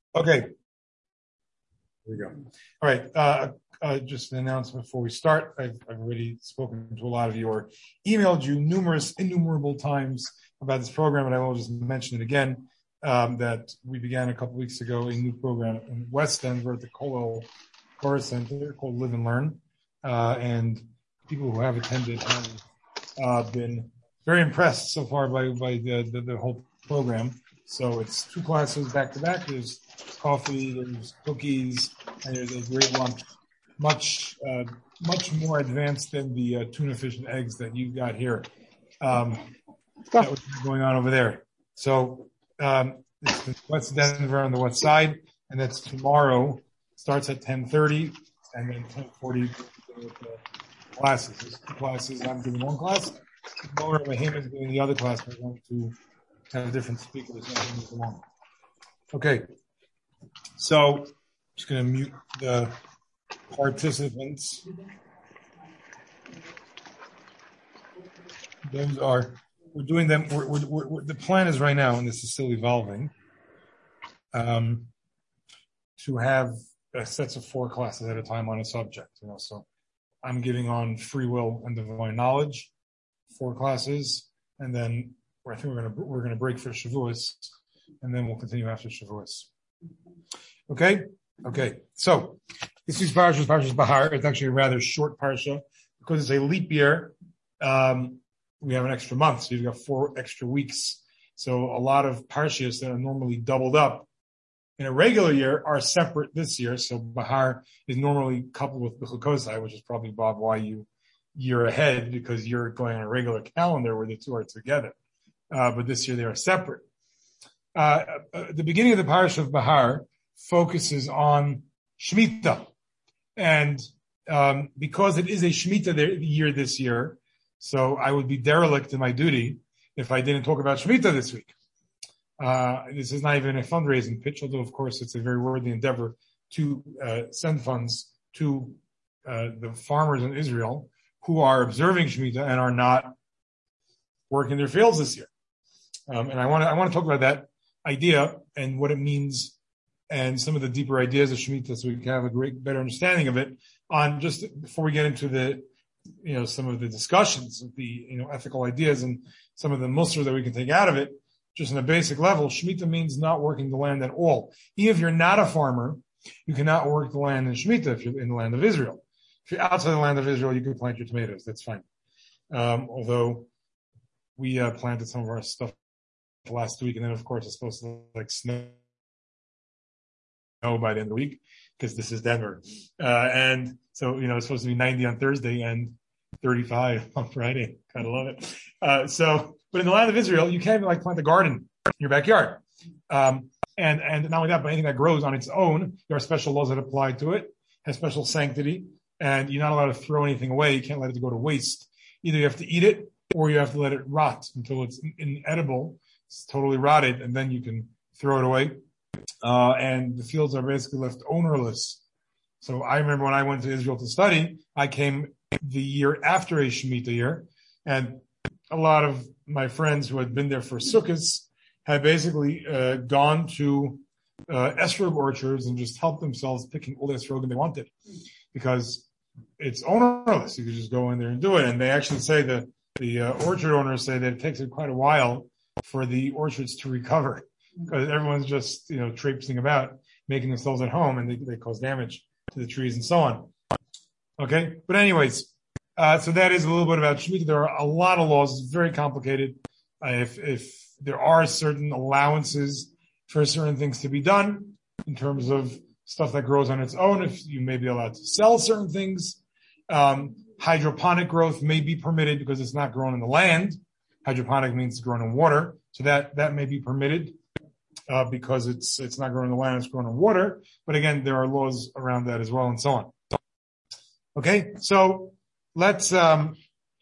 Okay, here we go. All right, just an announcement before we start. I've already spoken to a lot of you or emailed you innumerable times about this program, and I will just mention it again, that we began a couple weeks ago a new program in West Denver at the Kollel Torah Center called Live and Learn, and people who have attended have been very impressed so far by the whole program. So it's 2 classes back to back. There's coffee, there's cookies, and there's a great lunch. Much more advanced than the tuna fish and eggs that you got here. That was going on over there. So it's West Denver on the west side, and that's tomorrow. Starts at 10:30, and then 10:40 classes. There's 2 classes. I'm doing 1 class. Laura Mahim is doing the other class. We're going to have different speakers as we move along. Okay. So, just going to mute the participants. We're doing them. We're the plan is right now, and this is still evolving, to have sets of 4 classes at a time on a subject. So I'm giving on free will and divine knowledge, 4 classes, and then I think we're gonna break for Shavuos, and then we'll continue after Shavuos. Okay. So this is Parshas Bahar. It's actually a rather short parsha because it's a leap year. We have an extra month, so you've got 4 extra weeks. So a lot of parshas that are normally doubled up in a regular year are separate this year. So Bahar is normally coupled with Bechukosai, which is probably, Bob, why you're ahead, because you're going on a regular calendar where the 2 are together. But this year they are separate. The beginning of the Parsha of Bahar focuses on Shemitah. And because it is a Shemitah year this year, so I would be derelict in my duty if I didn't talk about Shemitah this week. This is not even a fundraising pitch, although of course it's a very worthy endeavor to send funds to the farmers in Israel who are observing Shemitah and are not working their fields this year. And I want to talk about that idea and what it means and some of the deeper ideas of Shemitah so we can have a better understanding of it on just before we get into the, some of the discussions of the, ethical ideas and some of the mussar that we can take out of it. Just on a basic level, Shemitah means not working the land at all. Even if you're not a farmer, you cannot work the land in Shemitah if you're in the land of Israel. If you're outside the land of Israel, you can plant your tomatoes. That's fine. Although we planted some of our stuff last week, and then of course it's supposed to snow by the end of the week because this is Denver, and so it's supposed to be 90 on Thursday and 35 on Friday. Kind of love it. But in the land of Israel, you can't even plant a garden in your backyard, and not only that, but anything that grows on its own, there are special laws that apply to it, has special sanctity, and you're not allowed to throw anything away. You can't let it go to waste. Either you have to eat it or you have to let it rot until it's inedible. It's totally rotted, and then you can throw it away. And the fields are basically left ownerless. So I remember when I went to Israel to study, I came the year after a Shemitah year, and a lot of my friends who had been there for Sukkot had basically gone to esrog orchards and just helped themselves picking all the esrogim they wanted, because it's ownerless. You could just go in there and do it. And they actually say that the orchard owners say that it takes quite a while for the orchards to recover, because everyone's just, traipsing about, making themselves at home, and they cause damage to the trees and so on. Okay. But anyways, so that is a little bit about Shemitah. There are a lot of laws. It's very complicated. If there are certain allowances for certain things to be done in terms of stuff that grows on its own, if you may be allowed to sell certain things, hydroponic growth may be permitted because it's not grown in the land. Hydroponic means it's grown in water. So that may be permitted, because it's not grown in the land, it's grown in water. But again, there are laws around that as well and so on. Okay. So let's talk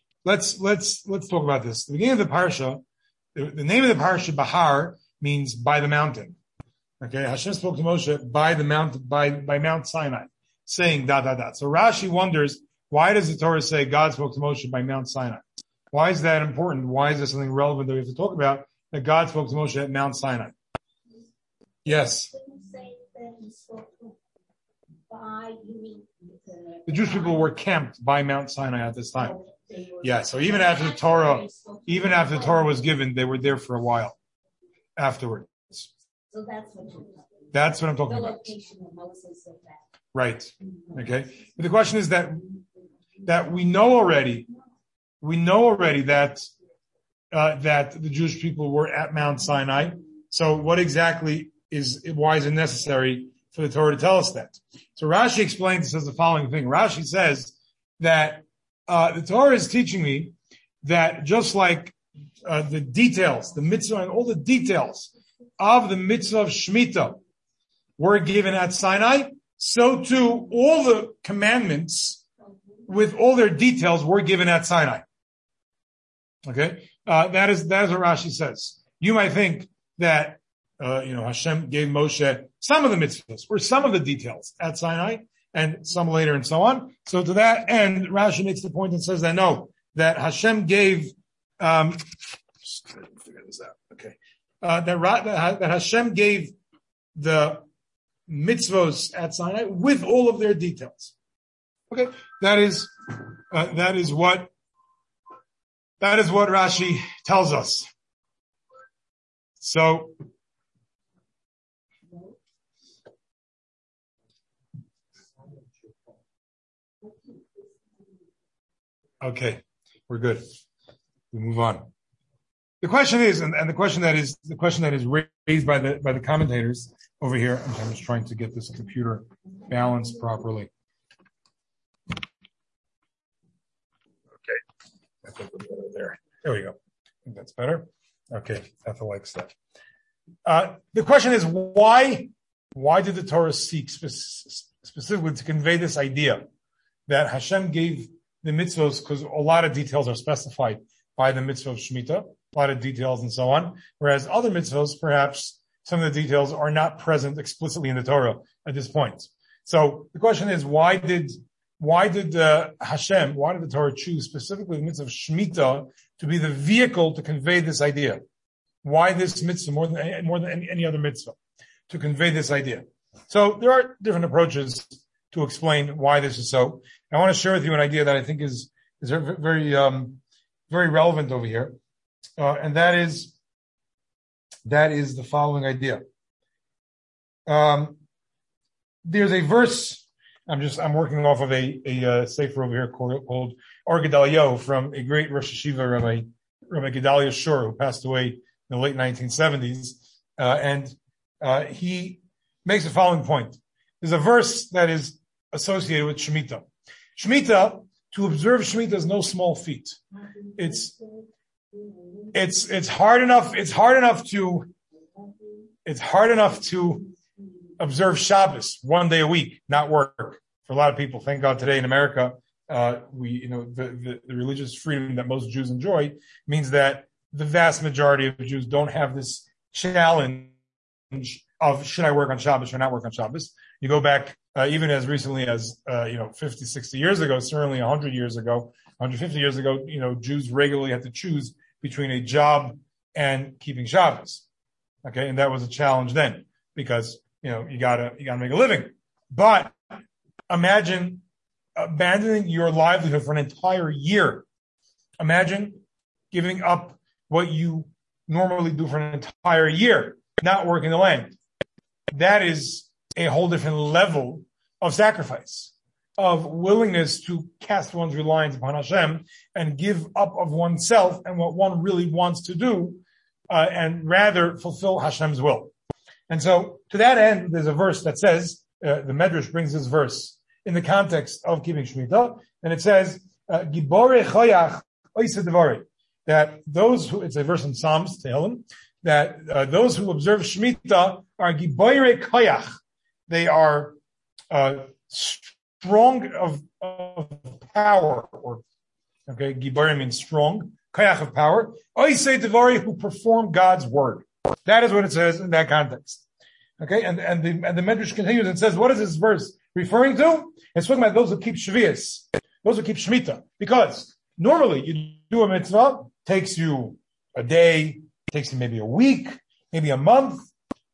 about this. The beginning of the parsha, the name of the parsha, Bahar, means by the mountain. Okay. Hashem spoke to Moshe by the mountain, by Mount Sinai, saying ... So Rashi wonders, why does the Torah say God spoke to Moshe by Mount Sinai? Why is that important? Why is there something relevant that we have to talk about, that God spoke to Moshe at Mount Sinai? Yes. Say he spoke by unique. The Jewish people were camped by Mount Sinai at this time. Yeah, so even after the Torah was given, they were there for a while afterwards. So that's what you're talking. That's what I'm talking about. Location of Moses of that. Right. Okay. But the question is that we know already that the Jewish people were at Mount Sinai. So what exactly why is it necessary for the Torah to tell us that? So Rashi explains, says the following thing. Rashi says that the Torah is teaching me that just like the details, the mitzvah and all the details of the mitzvah of Shemitah were given at Sinai, so too all the commandments with all their details were given at Sinai. Okay? That is what Rashi says. You might think that, Hashem gave Moshe some of the mitzvahs or some of the details at Sinai and some later and so on. So to that end, Rashi makes the point and says that no, that Hashem gave, figure this out. Okay. That Hashem gave the mitzvos at Sinai with all of their details. Okay. That is what Rashi tells us. So, okay, we're good. We move on. The question is, and the question that is raised by the commentators over here. I'm just trying to get this computer balanced properly. Okay, I think we'll go there. There we go. I think that's better. Okay, Ethel likes that. The question is, why did the Torah seek specifically to convey this idea that Hashem gave the mitzvos, because a lot of details are specified by the mitzvah of Shemitah, a lot of details and so on, whereas other mitzvos, perhaps some of the details are not present explicitly in the Torah at this point. So the question is, why did the Torah choose specifically the mitzvah of Shemitah to be the vehicle to convey this idea? Why this mitzvah more than any other mitzvah to convey this idea? So there are different approaches to explain why this is so. I want to share with you an idea that I think is very very relevant over here, and that is the following idea. There's a verse. I'm working off of a sefer over here called Or Gedalia from a great Rosh Hashiva Rabbi Gedalia Shor, who passed away in the late 1970s, and he makes the following point. There's a verse that is associated with Shemitah. Shemitah, to observe Shemitah is no small feat. It's hard enough to observe Shabbos one day a week, not work. For a lot of people, thank God today in America, the religious freedom that most Jews enjoy means that the vast majority of Jews don't have this challenge of should I work on Shabbos or not work on Shabbos. You go back even as recently as 50, 60 years ago, certainly 100 years ago, 150 years ago, Jews regularly had to choose between a job and keeping Shabbos. Okay, and that was a challenge then because you gotta make a living. But imagine abandoning your livelihood for an entire year. Imagine giving up what you normally do for an entire year, not working the land. That is a whole different level of sacrifice, of willingness to cast one's reliance upon Hashem and give up of oneself and what one really wants to do, and rather fulfill Hashem's will. And so, to that end, there's a verse that says, the Medrash brings this verse in the context of keeping Shemitah, and it says, Gibore Choyach Oiseh Devarei, that those who, it's a verse in Psalms, Tehillim, that those who observe Shemitah are Gibore Choyach. They are strong of power, Gibore means strong, Koyach of power, Oiseh Devarei, who perform God's word. That is what it says in that context. Okay, and the Medrash continues and says, what is this verse referring to? It's talking about those who keep Shavuos, those who keep Shemitah. Because normally you do a mitzvah, takes you a day, takes you maybe a week, maybe a month.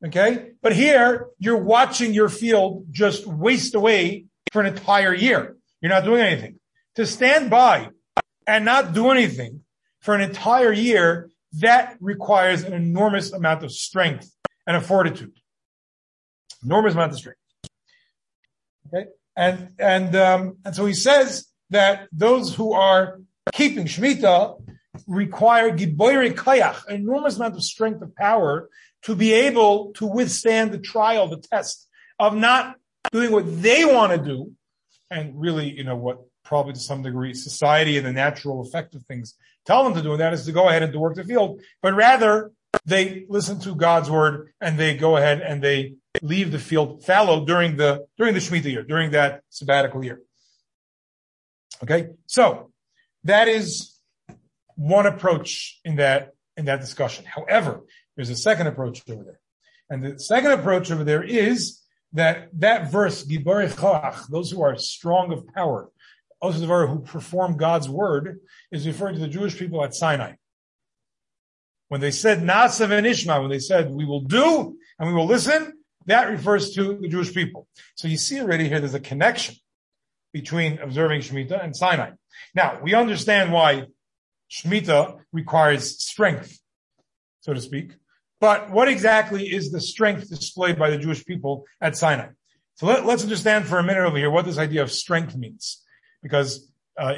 Okay? But here, you're watching your field just waste away for an entire year. You're not doing anything. To stand by and not do anything for an entire year, that requires an enormous amount of strength and of fortitude. Enormous amount of strength. Okay? And so he says that those who are keeping Shemitah require giboirei koyach, an enormous amount of strength of power to be able to withstand the trial, the test of not doing what they want to do, and really, what probably to some degree society and the natural effect of things tell them to do, and that is to go ahead and to work the field, but rather they listen to God's word and they go ahead and they leave the field fallow during the Shemitah year, during that sabbatical year. Okay, so that is one approach in that discussion. However, there's a second approach over there, and the second approach over there is that verse, Giborei Choach, those who are strong of power, who perform God's word, is referring to the Jewish people at Sinai. When they said Na'aseh v'nishma, when they said we will do and we will listen, that refers to the Jewish people. So you see already here there's a connection between observing Shemitah and Sinai. Now, we understand why Shemitah requires strength, so to speak. But what exactly is the strength displayed by the Jewish people at Sinai? So let's understand for a minute over here what this idea of strength means. Because for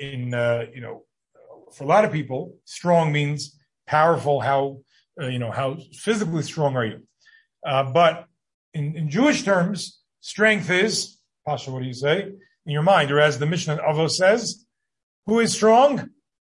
a lot of people, strong means powerful. How physically strong are you? But in Jewish terms, strength is, Pasha, what do you say in your mind? Or as the Mishnah Avos says, who is strong?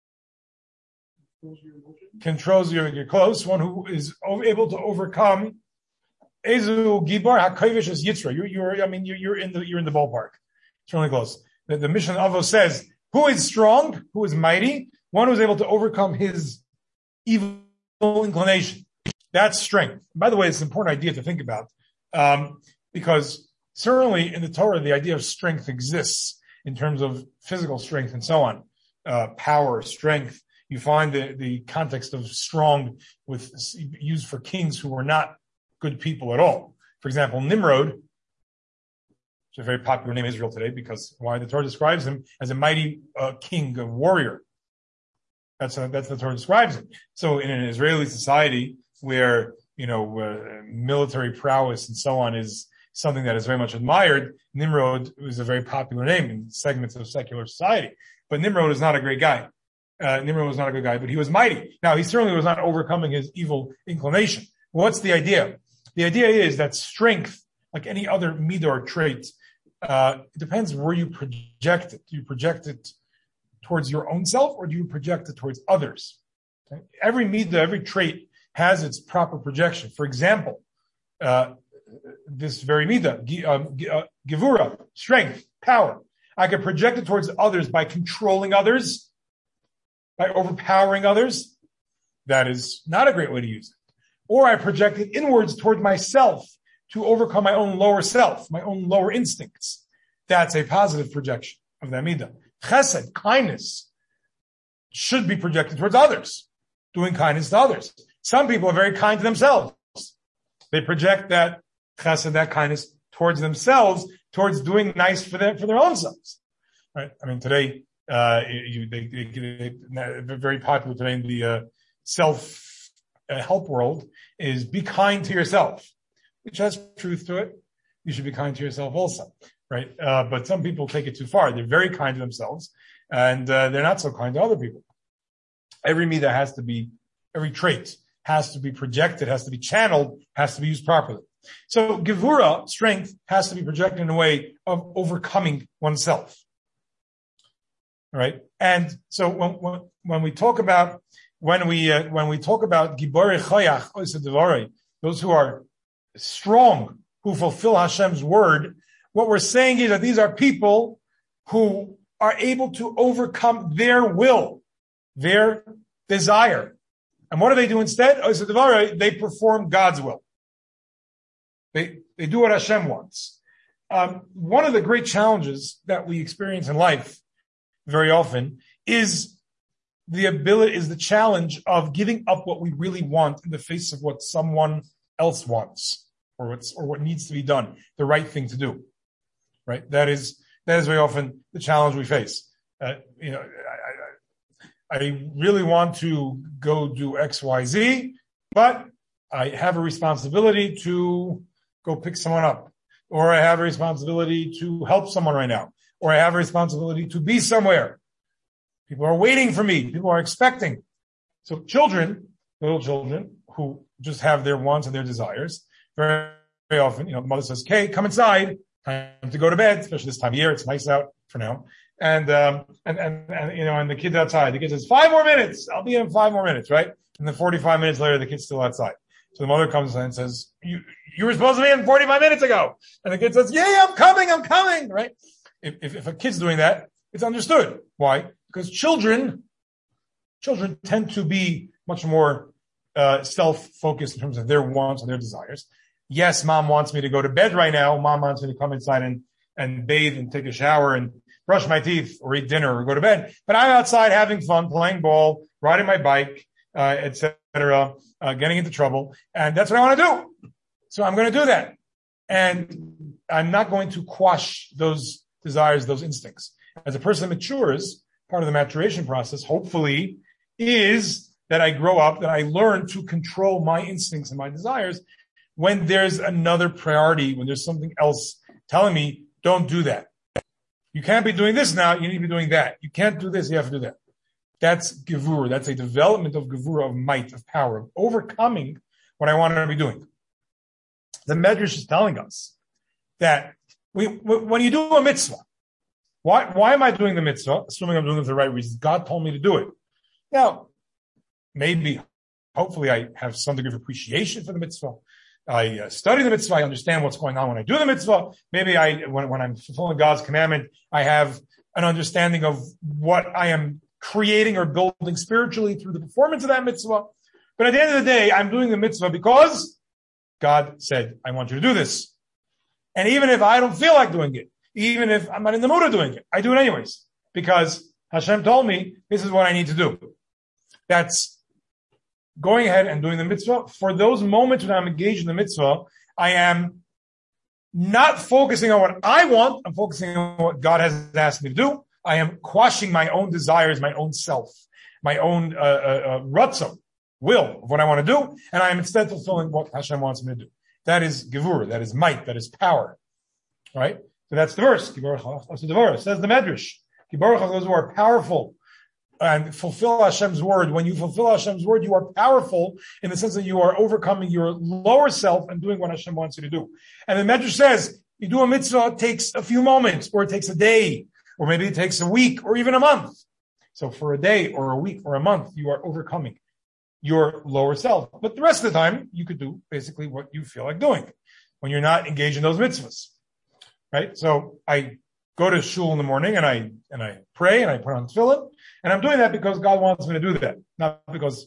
Controls your close. One who is able to overcome. Ezu Gibar HaKovish is Yitzra. You're in the ballpark. It's really close. The Mishnah Avos says, who is strong, who is mighty, one who is able to overcome his evil inclination. That's strength. By the way, it's an important idea to think about, because certainly in the Torah, the idea of strength exists in terms of physical strength and so on, power, strength. You find the context of strong used for kings who were not good people at all. For example, Nimrod, it's a very popular name in Israel today because why the Torah describes him as a mighty king, a warrior. That's the Torah describes him. So in an Israeli society where, military prowess and so on is something that is very much admired, Nimrod was a very popular name in segments of secular society. But Nimrod is not a great guy. Nimrod was not a good guy, but he was mighty. Now, he certainly was not overcoming his evil inclination. What's the idea? The idea is that strength, like any other midah or trait, it depends where you project it. Do you project it towards your own self, or do you project it towards others? Okay? Every midah, every trait has its proper projection. For example, this very midah, gevura, strength, power. I can project it towards others by controlling others, by overpowering others. That is not a great way to use it. Or I project it inwards toward myself to overcome my own lower self, my own lower instincts. That's a positive projection of that midah. Chesed, kindness, should be projected towards others, doing kindness to others. Some people are very kind to themselves. They project that chesed, that kindness, towards themselves, towards doing nice for their own selves. Right? I mean, today, very popular today in the self-help world is be kind to yourself, which has truth to it. You should be kind to yourself also, right? But some people take it too far. They're very kind to themselves, and they're not so kind to other people. Every midah every trait has to be projected, has to be channeled, has to be used properly. So gevura, strength, has to be projected in a way of overcoming oneself. All right, and so when we talk about giborei choach, those who are strong, who fulfill Hashem's word, what we're saying is that these are people who are able to overcome their will, their desire. And what do they do instead? They perform God's will. They do what Hashem wants. One of the great challenges that we experience in life very often is the challenge of giving up what we really want in the face of what someone else wants or what needs to be done, the right thing to do. Right? That is very often the challenge we face. I really want to go do X, Y, Z, but I have a responsibility to go pick someone up, or I have a responsibility to help someone right now, or I have a responsibility to be somewhere. People are waiting for me. People are expecting. So little children who just have their wants and their desires, very, very often, the mother says, "Okay, come inside. Time to go to bed," especially this time of year. It's nice out for now. And the kid's outside. The kid says, 5 more minutes. I'll be in 5 more minutes, right? And then 45 minutes later, the kid's still outside. So the mother comes in and says, you were supposed to be in 45 minutes ago. And the kid says, yeah, I'm coming, right? If a kid's doing that, it's understood. Why? Because children tend to be much more self-focused in terms of their wants and their desires. Yes, mom wants me to go to bed right now. Mom wants me to come inside and bathe and take a shower and brush my teeth or eat dinner or go to bed. But I'm outside having fun, playing ball, riding my bike, etc., getting into trouble. And that's what I want to do. So I'm going to do that. And I'm not going to quash those desires, those instincts. As a person matures, part of the maturation process, hopefully, is that I grow up, that I learn to control my instincts and my desires when there's another priority, when there's something else telling me, don't do that. You can't be doing this now, you need to be doing that. You can't do this, you have to do that. That's gevurah. That's a development of gevurah, of might, of power, of overcoming what I want to be doing. The Medrash is telling us that when you do a mitzvah, why am I doing the mitzvah? Assuming I'm doing it for the right reasons. God told me to do it. Now, hopefully I have some degree of appreciation for the mitzvah. I study the mitzvah. I understand what's going on when I do the mitzvah. Maybe when I'm fulfilling God's commandment, I have an understanding of what I am creating or building spiritually through the performance of that mitzvah. But at the end of the day, I'm doing the mitzvah because God said, I want you to do this. And even if I don't feel like doing it, even if I'm not in the mood of doing it, I do it anyways. Because Hashem told me this is what I need to do. That's going ahead and doing the mitzvah. For those moments when I'm engaged in the mitzvah, I am not focusing on what I want. I'm focusing on what God has asked me to do. I am quashing my own desires, my own self, my own ratzon, will of what I want to do. And I am instead fulfilling what Hashem wants me to do. That is gevurah. That is might. That is power. Right? So that's the verse. Says the Medrash. Those who are powerful and fulfill Hashem's word. When you fulfill Hashem's word, you are powerful in the sense that you are overcoming your lower self and doing what Hashem wants you to do. And the Medrash says, you do a mitzvah, it takes a few moments, or it takes a day, or maybe it takes a week, or even a month. So for a day, or a week, or a month, you are overcoming your lower self. But the rest of the time, you could do basically what you feel like doing when you're not engaged in those mitzvahs. Right? So I go to shul in the morning and I pray and I put on tefillin, and I'm doing that because God wants me to do that, not because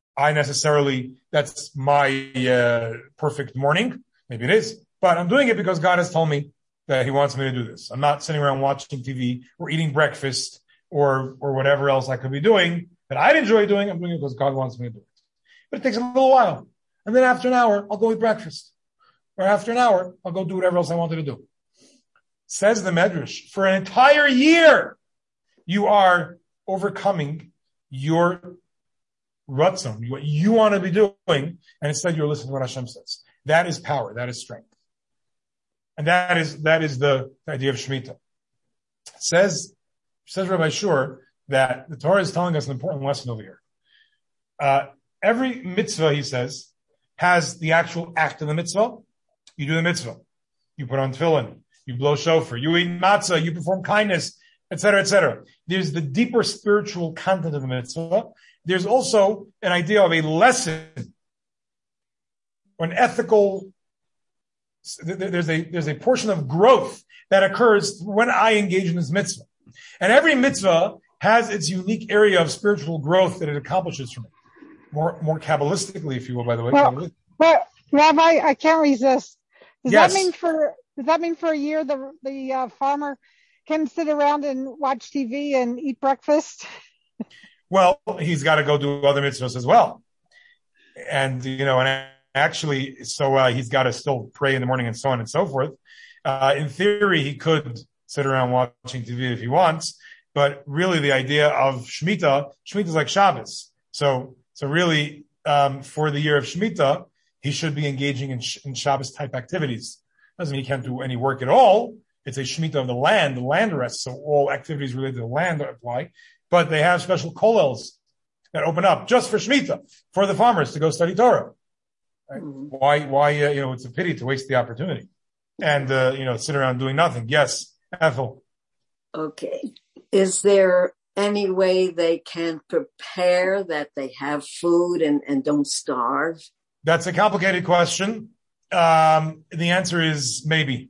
that's my perfect morning. Maybe it is, but I'm doing it because God has told me that He wants me to do this. I'm not sitting around watching TV or eating breakfast or whatever else I could be doing that I'd enjoy doing. I'm doing it because God wants me to do it. But it takes a little while, and then after an hour, I'll go eat breakfast, or after an hour, I'll go do whatever else I wanted to do. Says the Medrash, for an entire year, you are overcoming your ratzon, what you want to be doing, and instead you're listening to what Hashem says. That is power. That is strength. And that is the idea of Shemitah. Says Rabbi Shur that the Torah is telling us an important lesson over here. Every mitzvah, he says, has the actual act of the mitzvah. You do the mitzvah. You put on tefillin. You blow shofar, you eat matzah, you perform kindness, etc., etc. There's the deeper spiritual content of the mitzvah. There's also an idea of a lesson, or an ethical. There's a portion of growth that occurs when I engage in this mitzvah, and every mitzvah has its unique area of spiritual growth that it accomplishes for me. More kabbalistically, if you will, by the way. Well, Rabbi, I can't resist. Does yes. that mean for a year the farmer can sit around and watch TV and eat breakfast? Well, he's got to go do other mitzvahs as well. And, and actually, he's got to still pray in the morning and so on and so forth. In theory, he could sit around watching TV if he wants, but really the idea of Shemitah is like Shabbos. So really, for the year of Shemitah, he should be engaging in Shabbos type activities. Doesn't mean he can't do any work at all. It's a Shemitah of the land rests, so all activities related to the land apply. But they have special kollels that open up just for Shemitah, for the farmers to go study Torah. Right? Mm-hmm. Why, it's a pity to waste the opportunity and, sit around doing nothing. Yes, Ethel. Okay. Is there any way they can prepare that they have food and don't starve? That's a complicated question. The answer is maybe.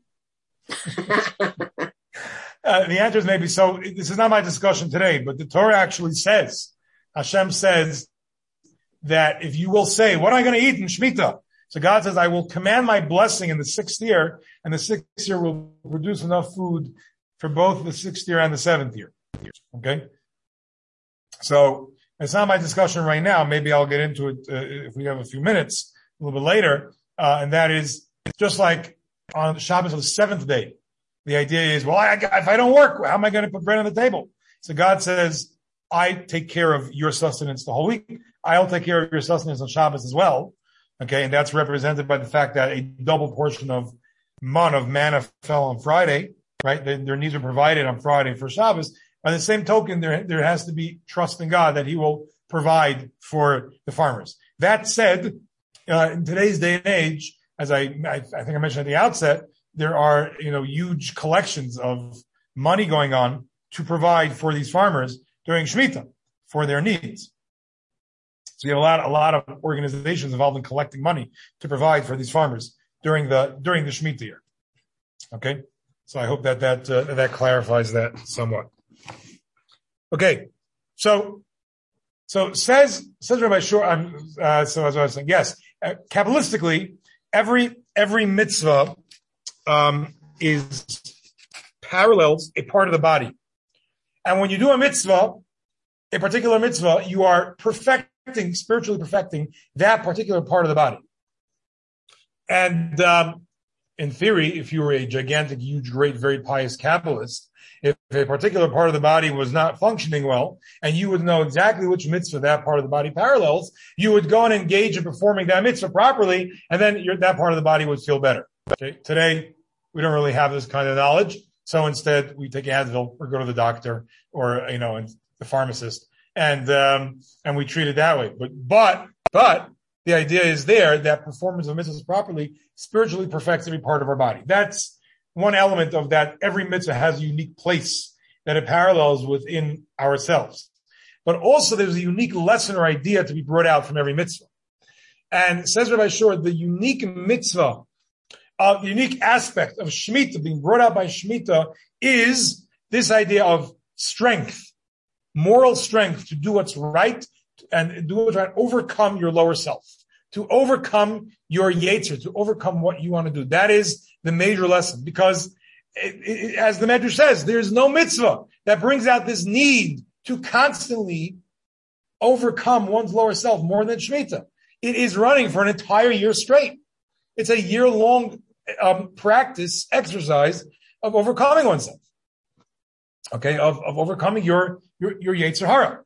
The answer is maybe. So this is not my discussion today, but the Torah actually says, Hashem says that if you will say, what am I going to eat in Shemitah? So God says, I will command my blessing in the 6th year, and the 6th year will produce enough food for both the 6th year and the 7th year. Okay? So it's not my discussion right now. Maybe I'll get into it if we have a few minutes, a little bit later. And that is just like on Shabbos of the 7th day. The idea is, well, if I don't work, how am I going to put bread on the table? So God says, I take care of your sustenance the whole week. I'll take care of your sustenance on Shabbos as well. Okay. And that's represented by the fact that a double portion of manna fell on Friday, right? Their needs are provided on Friday for Shabbos. By the same token, there has to be trust in God that he will provide for the farmers. That said, in today's day and age, as I think I mentioned at the outset, there are, huge collections of money going on to provide for these farmers during Shemitah for their needs. So you have a lot of organizations involved in collecting money to provide for these farmers during the Shemitah year. Okay. So I hope that clarifies that somewhat. Okay. So says Rabbi Shor, so as I was saying, yes, Kabbalistically, every mitzvah, is parallels a part of the body. And when you do a particular mitzvah, you are spiritually perfecting that particular part of the body. And, in theory, if you were a gigantic, huge, great, very pious Kabbalist, if a particular part of the body was not functioning well, and you would know exactly which mitzvah that part of the body parallels, you would go and engage in performing that mitzvah properly, and then that part of the body would feel better. Okay? Today, we don't really have this kind of knowledge, so instead we take Advil or go to the doctor or, and the pharmacist, and we treat it that way. But the idea is there that performance of mitzvahs properly spiritually perfects every part of our body. That's one element of that. Every mitzvah has a unique place that it parallels within ourselves. But also there's a unique lesson or idea to be brought out from every mitzvah. And says Rabbi Shor, the unique mitzvah, the unique aspect of Shemitah being brought out by Shemitah is this idea of strength, moral strength to do what's right and do what's right, overcome your lower self, to overcome your yetzer, to overcome what you want to do. That is the major lesson, because as the Medrash says, there's no mitzvah that brings out this need to constantly overcome one's lower self more than Shemitah. It is running for an entire year straight. It's a year-long practice, exercise of overcoming oneself. Okay, of overcoming your yetzer hara.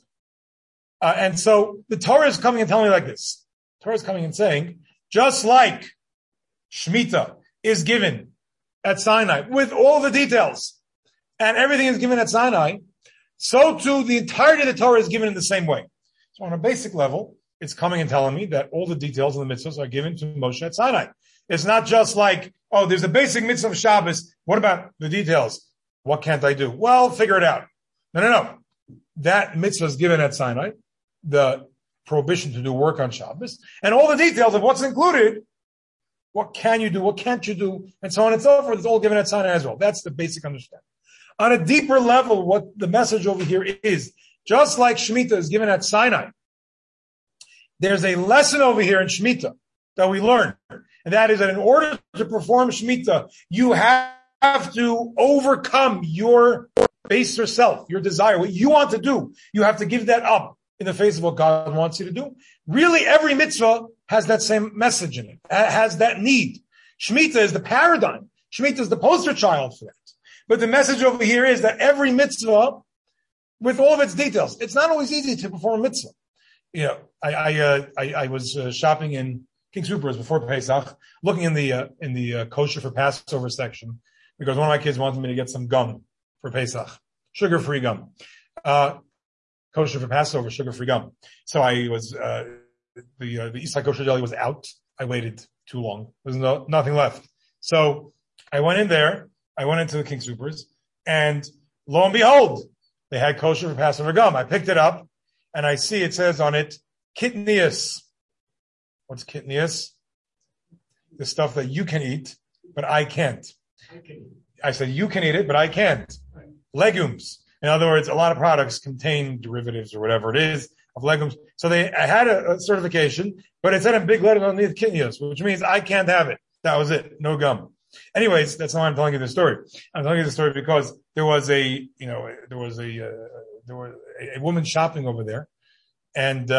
And so the Torah is coming and telling me like this. The Torah is coming and saying, just like Shemitah is given at Sinai with all the details, and everything is given at Sinai, so too the entirety of the Torah is given in the same way. So on a basic level, it's coming and telling me that all the details of the mitzvahs are given to Moshe at Sinai. It's not just like, oh, there's a basic mitzvah of Shabbos. What about the details? What can't I do? Well, figure it out. No. That mitzvah is given at Sinai, the prohibition to do work on Shabbos, and all the details of what's included. What can you do? What can't you do? And so on and so forth. It's all given at Sinai as well. That's the basic understanding. On a deeper level, what the message over here is, just like Shemitah is given at Sinai, there's a lesson over here in Shemitah that we learn. And that is that in order to perform Shemitah, you have to overcome your baser self, your desire, what you want to do. You have to give that up in the face of what God wants you to do. Really, every mitzvah has that same message in it, has that need. Shemitah is the paradigm. Shemitah is the poster child for that. But the message over here is that every mitzvah, with all of its details, it's not always easy to perform a mitzvah. I was shopping in King Soopers before Pesach, looking in the kosher for Passover section, because one of my kids wanted me to get some gum for Pesach, sugar-free gum. Kosher for Passover, sugar-free gum. So I was, the Eastside Kosher Deli was out. I waited too long. There was nothing left. So I went in there. I went into the King Soopers, and lo and behold, they had kosher for Passover gum. I picked it up, and I see it says on it, kitnius. What's kitnius? The stuff that you can eat, but I can't. I said, you can eat it, but I can't. Legumes. In other words, a lot of products contain derivatives or whatever it is of legumes. So I had a certification, but it said in big letters underneath kitnius, which means I can't have it. That was it. No gum. Anyways, that's not why I'm telling you this story. I'm telling you the story because there was a woman shopping over there, and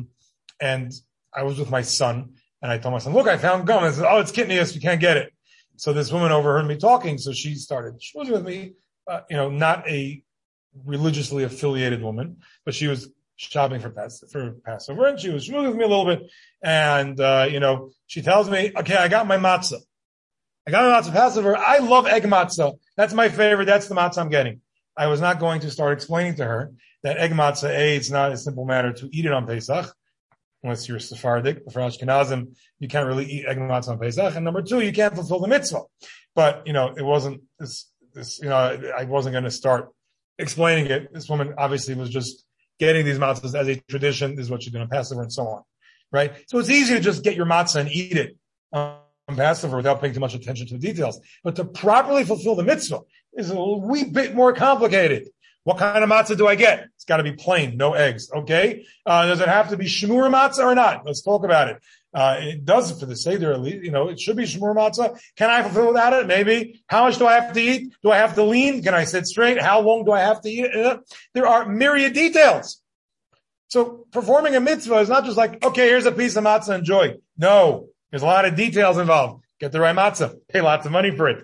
I was with my son, and I told my son, look, I found gum. I said, oh, it's kitnius. You can't get it. So this woman overheard me talking, so she started schmoozing with me, not a religiously affiliated woman, but she was shopping for Passover, and she was schmoozing with me a little bit, and, she tells me, okay, I got my matzah. I got my matzah Passover. I love egg matzah. That's my favorite. That's the matzah I'm getting. I was not going to start explaining to her that egg matzah, it's not a simple matter to eat it on Pesach, unless you're Sephardic. For Ashkenazim, you can't really eat egg matzah on Pesach. And number two, you can't fulfill the mitzvah. But, it wasn't I wasn't going to start explaining it. This woman obviously was just getting these matzahs as a tradition. This is what you do on Passover and so on. Right? So it's easy to just get your matzah and eat it on Passover without paying too much attention to the details. But to properly fulfill the mitzvah is a wee bit more complicated. What kind of matzah do I get? It's got to be plain, no eggs. Okay. Does it have to be shmur matzah or not? Let's talk about it. It does for the Seder, at least, it should be shmur matzah. Can I fulfill without it? Maybe. How much do I have to eat? Do I have to lean? Can I sit straight? How long do I have to eat it? There are myriad details. So performing a mitzvah is not just like, okay, here's a piece of matzah, enjoy. No, there's a lot of details involved. Get the right matzah. Pay lots of money for it.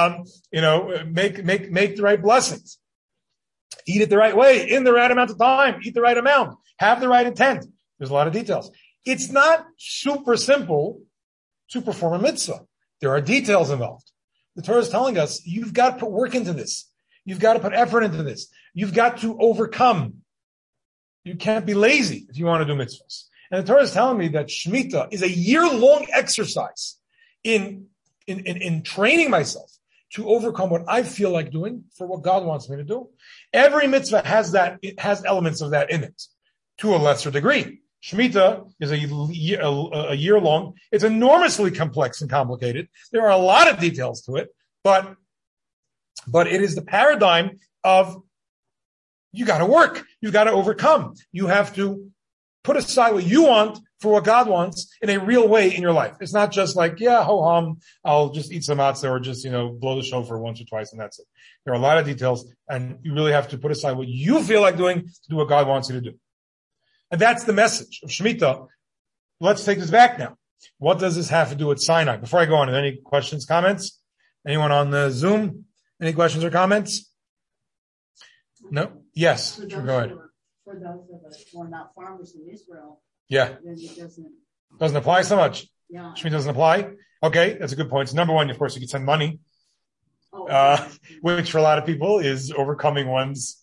Make the right blessings. Eat it the right way, in the right amount of time, eat the right amount, have the right intent. There's a lot of details. It's not super simple to perform a mitzvah. There are details involved. The Torah is telling us, you've got to put work into this. You've got to put effort into this. You've got to overcome. You can't be lazy if you want to do mitzvahs. And the Torah is telling me that Shemitah is a year-long exercise in training myself to overcome what I feel like doing for what God wants me to do. Every mitzvah has that, it has elements of that in it, to a lesser degree. Shemitah is a year long. It's enormously complex and complicated. There are a lot of details to it, but it is the paradigm of you gotta work. You gotta overcome. You have to put aside what you want for what God wants in a real way in your life. It's not just like, yeah, ho-hum, I'll just eat some matzah or just, blow the shofar once or twice and that's it. There are a lot of details and you really have to put aside what you feel like doing to do what God wants you to do. And that's the message of Shemitah. Let's take this back now. What does this have to do with Sinai? Before I go on, any questions, comments? Anyone on the Zoom? Any questions or comments? No? Yes. Sure, go ahead. For those of us who are not farmers in Israel, yeah, then it doesn't apply so much. Yeah. Shemitah doesn't apply. Okay, that's a good point. So number one, of course, you can send money, which for a lot of people is overcoming one's,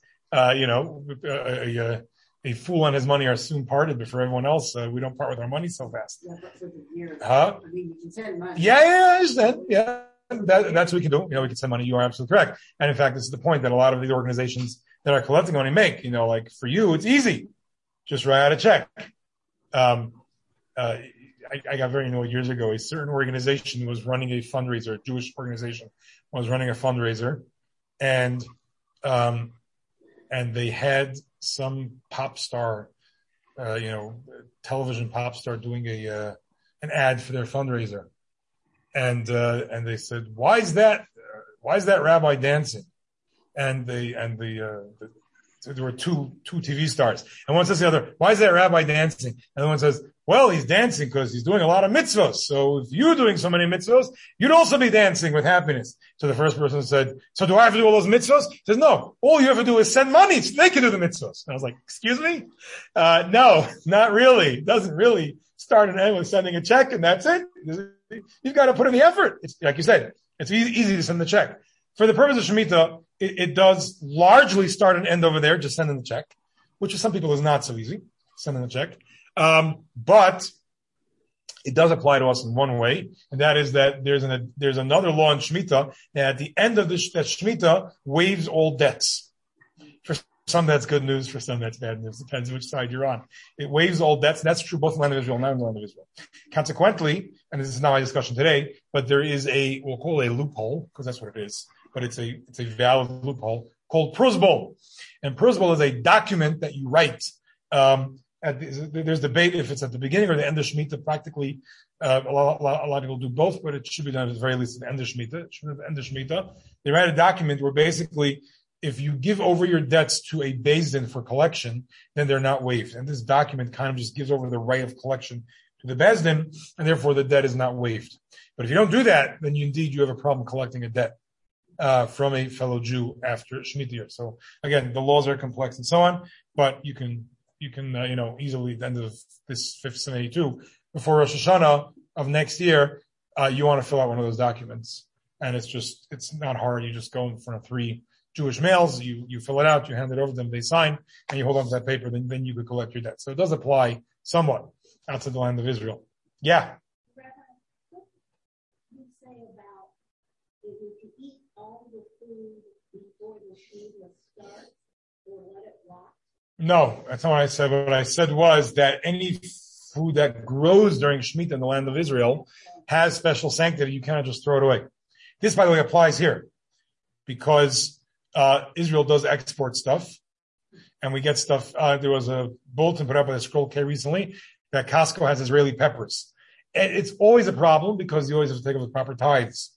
a fool and his money are soon parted, but for everyone else, we don't part with our money so fast. Yeah, but for the year, I mean, you can send money. Yeah, I understand. Yeah, that's what we can do. We can send money. You are absolutely correct. And in fact, this is the point that a lot of the organizations that are collecting money make. Like for you, it's easy. Just write out a check. I got very annoyed years ago. A certain organization was running a fundraiser, a Jewish organization was running a fundraiser, and they had some pop star, television pop star doing an ad for their fundraiser. And they said, why is that rabbi dancing? And the there were two TV stars. And one says to the other, why is that rabbi dancing? And the one says, well, he's dancing because he's doing a lot of mitzvahs. So if you're doing so many mitzvahs, you'd also be dancing with happiness. So the first person said, so do I have to do all those mitzvahs? He says, no, all you have to do is send money so they can do the mitzvahs. And I was like, excuse me? No, not really. It doesn't really start and end with sending a check and that's it. You've got to put in the effort. It's like you said, it's easy to send the check. For the purpose of Shemitah, it does largely start and end over there, just sending the check, which for some people is not so easy, sending the check. But it does apply to us in one way, and that is that there's another law in Shemitah that at the end of that Shemitah waives all debts. For some that's good news, for some that's bad news. Depends which side you're on. It waives all debts, and that's true both in the land of Israel and not in the land of Israel. Consequently, and this is not my discussion today, but there is we'll call it a loophole, because that's what it is, but it's a valid loophole called Pruzbol. And Pruzbol is a document that you write. There's debate if it's at the beginning or the end of Shemitah. Practically, a lot of people do both, but it should be done at the very least at the end of Shemitah. It should be at the end of Shemitah. They write a document where basically, if you give over your debts to a Beis Din for collection, then they're not waived. And this document kind of just gives over the right of collection to the Beis Din, and therefore the debt is not waived. But if you don't do that, then you have a problem collecting a debt from a fellow Jew after Shemitah year. So again, the laws are complex and so on, but you can easily at the end of this 572, before Rosh Hashanah of next year, you want to fill out one of those documents. And it's not hard. You just go in front of 3 Jewish males, you fill it out, you hand it over to them, they sign, and you hold on to that paper, then you could collect your debt. So it does apply somewhat outside the land of Israel. Yeah. Rabbi, what do you say about if you can eat all the food before the Shemitah starts or let it rot? No, that's not what I said. What I said was that any food that grows during Shemitah in the land of Israel has special sanctity. You cannot just throw it away. This, by the way, applies here because Israel does export stuff, and we get stuff. There was a bulletin put up by the Scroll K recently that Costco has Israeli peppers. And it's always a problem because you always have to take up the proper tithes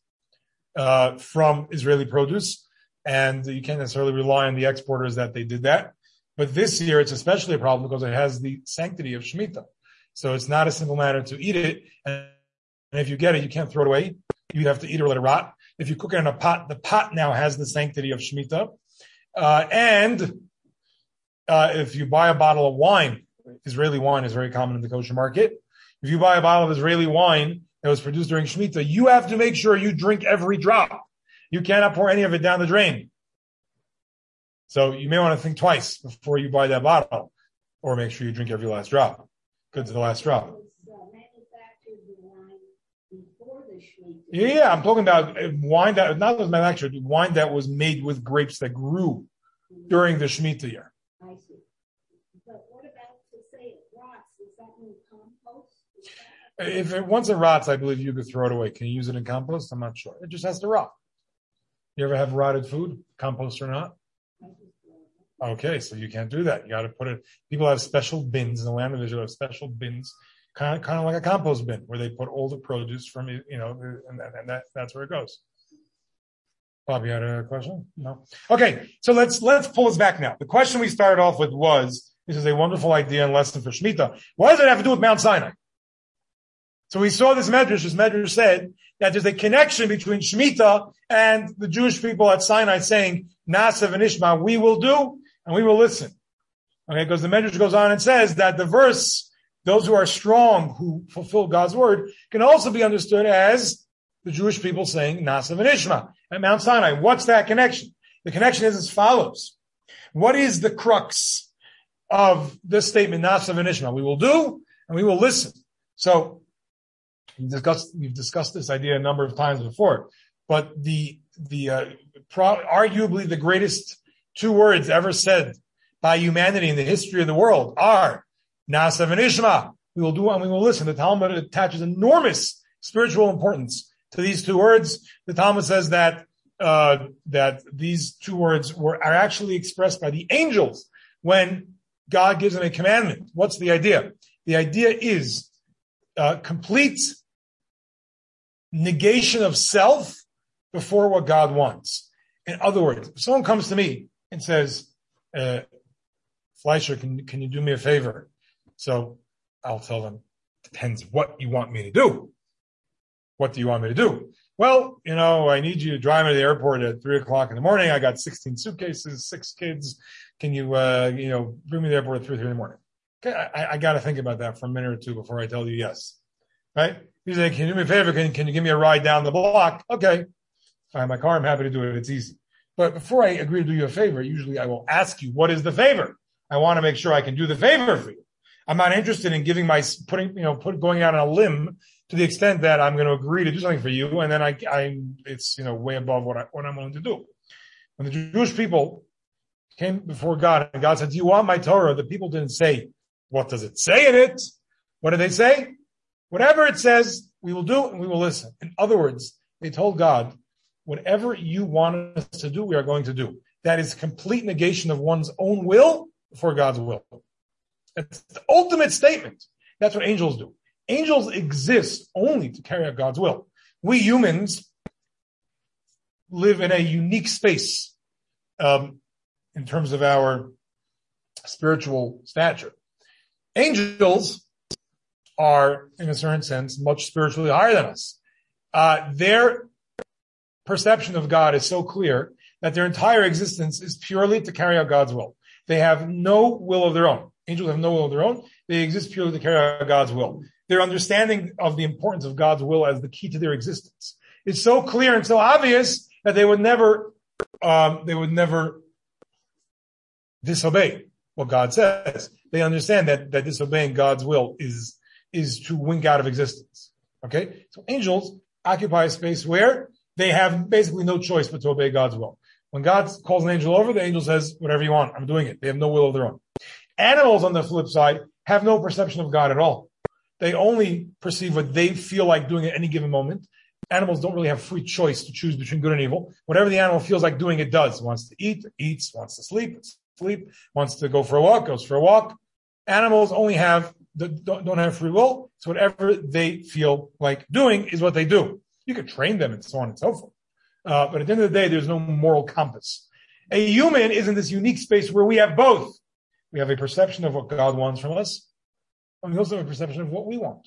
from Israeli produce, and you can't necessarily rely on the exporters that they did that. But this year, it's especially a problem because it has the sanctity of Shemitah. So it's not a simple matter to eat it. And if you get it, you can't throw it away. You have to eat it or let it rot. If you cook it in a pot, the pot now has the sanctity of Shemitah. And if you buy a bottle of wine, Israeli wine is very common in the kosher market. If you buy a bottle of Israeli wine that was produced during Shemitah, you have to make sure you drink every drop. You cannot pour any of it down the drain. So you may want to think twice before you buy that bottle, or make sure you drink every last drop. Good to the last drop. Manufactured the wine before the Shemitah. Yeah, I'm talking about wine that not was manufactured, wine that was made with grapes that grew during the Shemitah year. I see. But what about to say it rots? Is that in compost? If once it rots, I believe you could throw it away. Can you use it in compost? I'm not sure. It just has to rot. You ever have rotted food, compost or not? Okay, so you can't do that. You got to put it. People have special bins in the land of Israel. Have special bins, kind of like a compost bin, where they put all the produce from and that's where it goes. Bob, you had a question? No. Okay, so let's pull this back now. The question we started off with was: this is a wonderful idea and lesson for Shemitah. What does it have to do with Mount Sinai? So we saw this medrash. This medrash said that there's a connection between Shemitah and the Jewish people at Sinai saying, Na'aseh v'nishma, we will do and we will listen. Okay, because the medrash goes on and says that the verse, those who are strong, who fulfill God's word, can also be understood as the Jewish people saying, Na'aseh v'nishma at Mount Sinai. What's that connection? The connection is as follows. What is the crux of this statement, Na'aseh v'nishma? We will do and we will listen. So, we've discussed this idea a number of times before, but arguably the greatest 2 words ever said by humanity in the history of the world are Na'aseh v'nishma. We will do and we will listen. The Talmud attaches enormous spiritual importance to these 2 words. The Talmud says that these 2 words are actually expressed by the angels when God gives them a commandment. What's the idea? The idea is complete negation of self before what God wants. In other words, if someone comes to me and says, Fleischer, can you do me a favor? So I'll tell them, depends what you want me to do. What do you want me to do? Well, I need you to drive me to the airport at 3:00 in the morning. I got 16 suitcases, 6 kids. Can you, bring me to the airport at 3:30 in the morning? Okay, I got to think about that for a minute or two before I tell you yes. Right? You say, can you do me a favor? Can you give me a ride down the block? Okay. If I have my car, I'm happy to do it. It's easy. But before I agree to do you a favor, usually I will ask you, what is the favor? I want to make sure I can do the favor for you. I'm not interested in going out on a limb to the extent that I'm going to agree to do something for you, and then it's way above what I'm willing to do. When the Jewish people came before God, and God said, do you want my Torah? The people didn't say, what does it say in it? What did they say? Whatever it says, we will do and we will listen. In other words, they told God, whatever you want us to do, we are going to do. That is complete negation of one's own will before God's will. That's the ultimate statement. That's what angels do. Angels exist only to carry out God's will. We humans live in a unique space in terms of our spiritual stature. Angels are, in a certain sense, much spiritually higher than us. Their perception of God is so clear that their entire existence is purely to carry out God's will. They have no will of their own. Angels have no will of their own. They exist purely to carry out God's will. Their understanding of the importance of God's will as the key to their existence is so clear and so obvious that they would never disobey what God says. They understand that disobeying God's will is to wink out of existence. Okay? So angels occupy a space where they have basically no choice but to obey God's will. When God calls an angel over, the angel says, whatever you want, I'm doing it. They have no will of their own. Animals, on the flip side, have no perception of God at all. They only perceive what they feel like doing at any given moment. Animals don't really have free choice to choose between good and evil. Whatever the animal feels like doing, it does. It wants to eat, it eats. Wants to sleep, wants to go for a walk, goes for a walk. Animals only don't have free will. So whatever they feel like doing is what they do. You can train them and so on and so forth. But at the end of the day, there's no moral compass. A human is in this unique space where we have both. We have a perception of what God wants from us, and we also have a perception of what we want.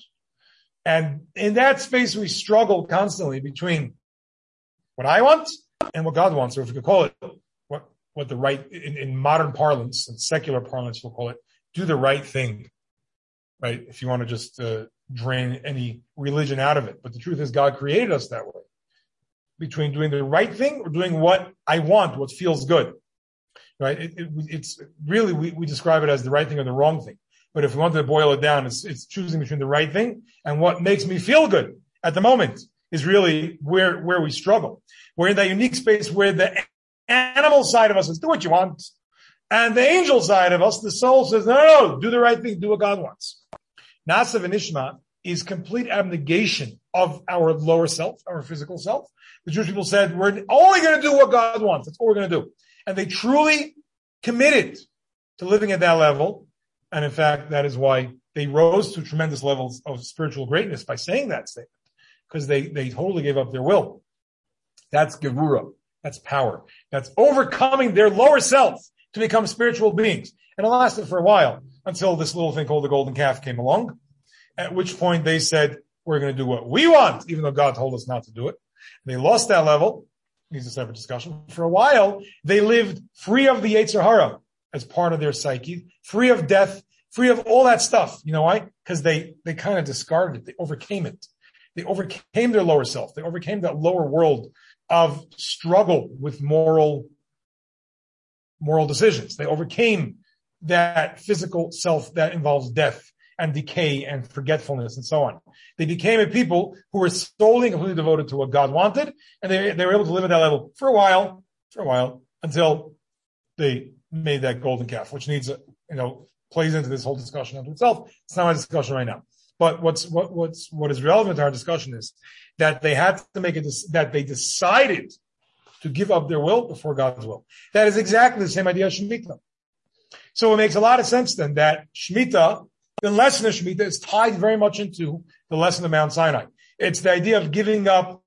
And in that space, we struggle constantly between what I want and what God wants, or if we could call it what the right, in modern parlance and secular parlance, we'll call it, do the right thing, right? If you want to just drain any religion out of it. But the truth is God created us that way, between doing the right thing or doing what I want, what feels good, right? It's really, we describe it as the right thing or the wrong thing. But if we wanted to boil it down, it's choosing between the right thing and what makes me feel good at the moment is really where we struggle. We're in that unique space where the animal side of us says, do what you want. And the angel side of us, the soul says, no, do the right thing, do what God wants. Nasa v'nishma is complete abnegation of our lower self, our physical self. The Jewish people said, we're only going to do what God wants. That's all we're going to do. And they truly committed to living at that level. And in fact, that is why they rose to tremendous levels of spiritual greatness by saying that statement, because they totally gave up their will. That's Gevura. That's power. That's overcoming their lower self to become spiritual beings. And it lasted for a while until this little thing called the golden calf came along, at which point they said, we're going to do what we want, even though God told us not to do it. And they lost that level. Needs a separate discussion. For a while, they lived free of the Yetzer Hara as part of their psyche, free of death, free of all that stuff. You know why? Because they kind of discarded it. They overcame it. They overcame their lower self. They overcame that lower world of struggle with moral decisions. They overcame that physical self that involves death and decay and forgetfulness and so on. They became a people who were solely and completely devoted to what God wanted, and they were able to live at that level for a while, until they made that golden calf, which needs plays into this whole discussion unto itself. It's not my discussion right now. But what is relevant to our discussion is that they had to make that they decided to give up their will before God's will. That is exactly the same idea as Shemitah. So it makes a lot of sense then that Shemitah, the lesson of Shemitah, is tied very much into the lesson of Mount Sinai. It's the idea of giving up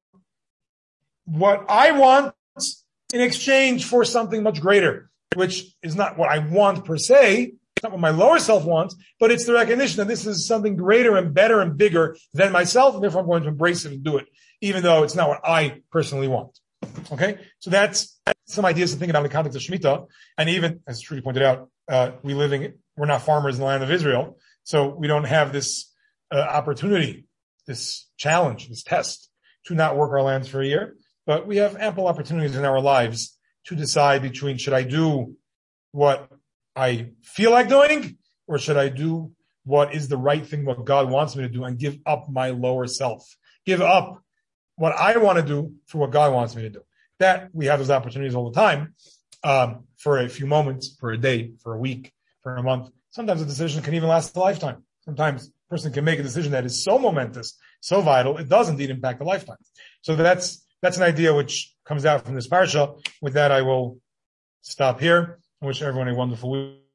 what I want in exchange for something much greater, which is not what I want per se, It's not what my lower self wants, but it's the recognition that this is something greater and better and bigger than myself, and therefore I'm going to embrace it and do it, even though it's not what I personally want. Okay? So that's some ideas to think about in the context of Shemitah. And even, as Trudy pointed out, we're not farmers in the land of Israel, so we don't have this opportunity, this challenge, this test to not work our lands for a year. But we have ample opportunities in our lives to decide between should I do what I feel like doing, or should I do what is the right thing, what God wants me to do, and give up my lower self, give up what I want to do for what God wants me to do. That we have those opportunities all the time, for a few moments, for a day, for a week, for a month. Sometimes a decision can even last a lifetime. Sometimes a person can make a decision that is so momentous, so vital, it does indeed impact a lifetime. So that's an idea which comes out from this parsha. With that, I will stop here. I wish everyone a wonderful week.